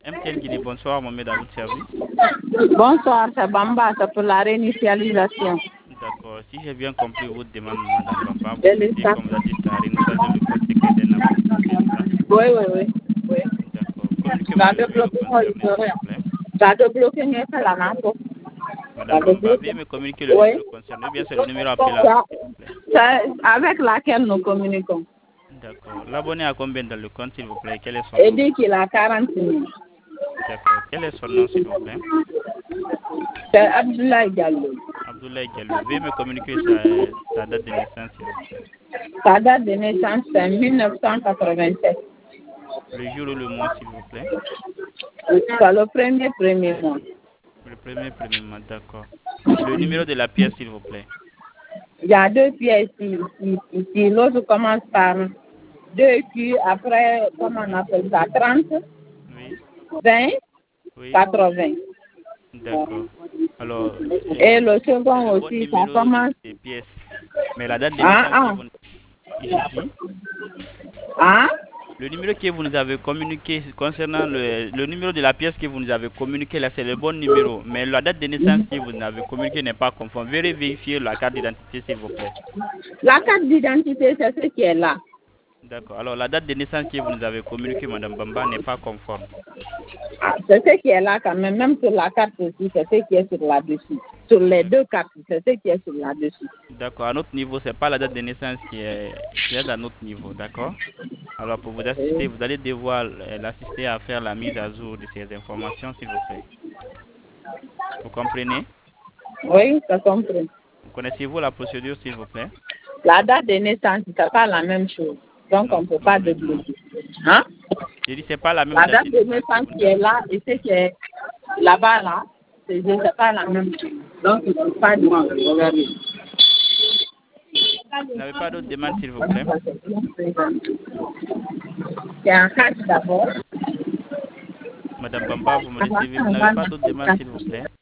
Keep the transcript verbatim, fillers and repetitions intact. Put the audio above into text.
M T N Guinée, bonsoir, Mohamed à votre service. Bonsoir, c'est Bamba, c'est pour la réinitialisation. D'accord. Si j'ai bien compris votre demande, Madame Bamba, vous souhaitez, comme vous avez dit, à réinitialiser le code secret d'un appareil, c'est bien ça? Oui, oui, oui. oui. D'accord. Communiquez-moi le numéro concerné, s'il vous plaît. Ça doit bloquer n'est pas la nappe. Madame Bamba, veuillez me communiquer le Oui. numéro concerné, ou bien c'est le numéro appelable, Ça- s'il vous plaît. c'est avec laquelle nous communiquons. D'accord. L'abonné a combien dans le compte, s'il vous plaît? Quel est son Il nom? dit qu'il a quarante mille. D'accord. Quel est son nom, s'il vous plaît? C'est Abdoulaye Diallo. Abdoulaye Diallo. Veuillez me communiquer sa, sa date de naissance, s'il vous plaît. Sa date de naissance, c'est mille neuf cent quatre-vingt-sept. Le jour ou le mois, s'il vous plaît. C'est le premier premier mois. Le premier, premier mois, d'accord. Le numéro de la pièce, s'il vous plaît. Il y a deux pièces ici. ici. L'autre commence par deux Q, après, comment on appelle ça, trente, Oui. vingt, Oui. quatre-vingts. D'accord. Alors, euh, Et le c'est second le bon aussi, ça numéro commence. des pièces. Mais la date de Ah, naissance ah. que vous ici, Ah, le numéro que vous nous avez communiqué concernant le, le numéro de la pièce que vous nous avez communiqué là, c'est le bon numéro. Mais la date de naissance que vous nous avez communiqué n'est pas conforme. Veuillez vérifier la carte d'identité, s'il vous plaît. la carte d'identité, c'est ce qui est là. D'accord. Alors, la date de naissance que vous nous avez communiquée, Madame Bamba, n'est pas conforme. Ah, c'est ce qui est là quand même. Même sur la carte aussi, c'est ce qui est sur là-dessus. Sur les deux cartes, c'est ce qui est sur là-dessus. D'accord. À notre niveau, c'est pas la date de naissance qui est, qui est à notre niveau. D'accord. Alors, pour vous assister, vous allez devoir euh, l'assister à faire la mise à jour de ces informations, s'il vous plaît. Vous comprenez? Oui, c'est compris. Connaissez-vous la procédure, s'il vous plaît? La date de naissance, c'est pas la même chose. Donc, Non, on ne peut non, pas mais débloquer. Hein? j'ai dit c'est pas la même La date date de de naissance que naissance vous nous qui est avez. là et ce qui est là-bas, là, c'est c'est pas la même chose. Donc, il ne faut pas demander. Vous n'avez pas d'autres demandes, s'il vous plaît? C'est un cash d'abord. Madame Bamba, vous me recevez. Vous n'avez pas d'autres demandes, s'il vous plaît?